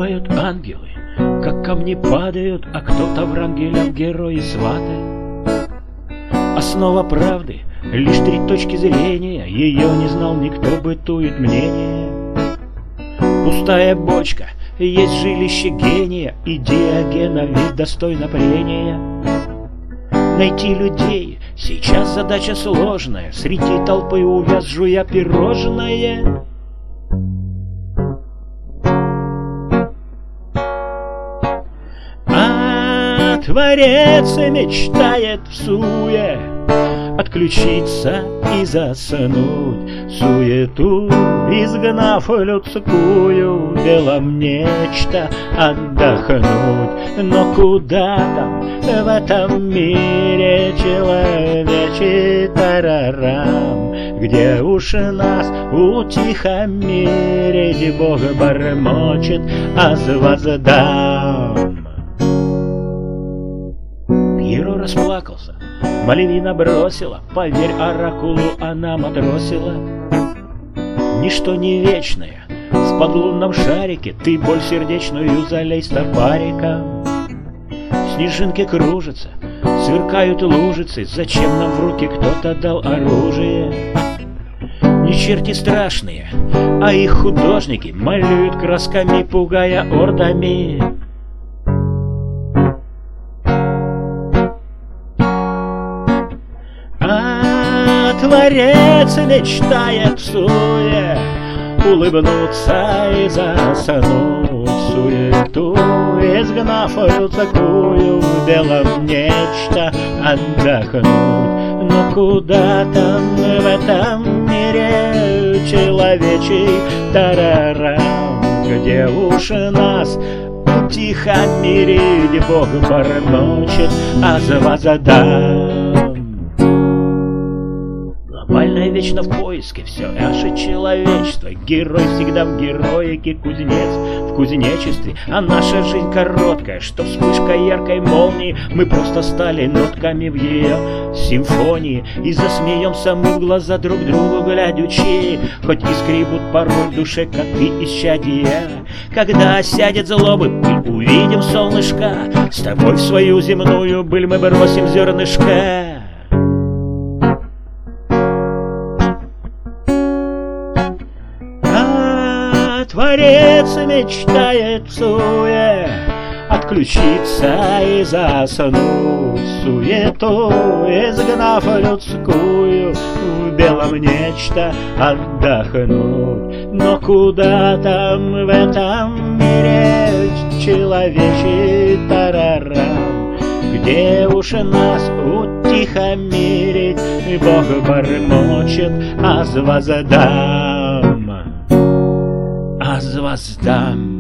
Бывают ангелы, как камни падают, а кто-то Врангеля в герои сватает. Основа правды — лишь 3 точки зрения, ее не знал никто, бытует мнение. Пустая бочка есть жилище гения, и Диогена ведь достойна прения. Найти людей сейчас задача сложная, среди толпы увяз, жуя пирожное. А творец мечтает всуе отключиться и заснуть, суету изгнав людскую, делом нечто отдохнуть. Но куда там в этом мире человечий тарарам, где уж нас утихомирить Бог бормочет, аз воздам. Пьеро расплакался, Мальвина бросила, поверь оракулу, она матросила. Ничто не вечное, в подлунном шарике ты боль сердечную залей стопариком. Снежинки кружатся, сверкают лужицы, зачем нам в руки кто-то дал оружие? Не черти страшные, а их художники малюют красками, пугая ордами. Творец мечтает всуе улыбнуться и заснуть, суету изгнав людскую, делом нечто отдохнуть. Но куда там в этом мире человечий тарарам, где уж нас утихомирить Бог бормочет, аз воздам. Глобальное вечно в поиске, все наше человечество. Герой всегда в героике, кузнец в кузнечестве. А наша жизнь короткая, что вспышка яркой молнии. Мы просто стали нотками в ее симфонии, и засмеемся мы в глаза друг другу глядячи, хоть и скребут порой в душе коты исчадия. Когда осядет злобы пыль, увидим солнышко, с тобой в свою земную быль мы бросим зернышко. Творец мечтает всуе отключиться и заснуть, суету изгнав людскую, в белом нечто отдохнуть. Но куда там в этом мире человечий тарарам, где уж нас утихомирить Бог бормочет, аз воздам, аз воздам.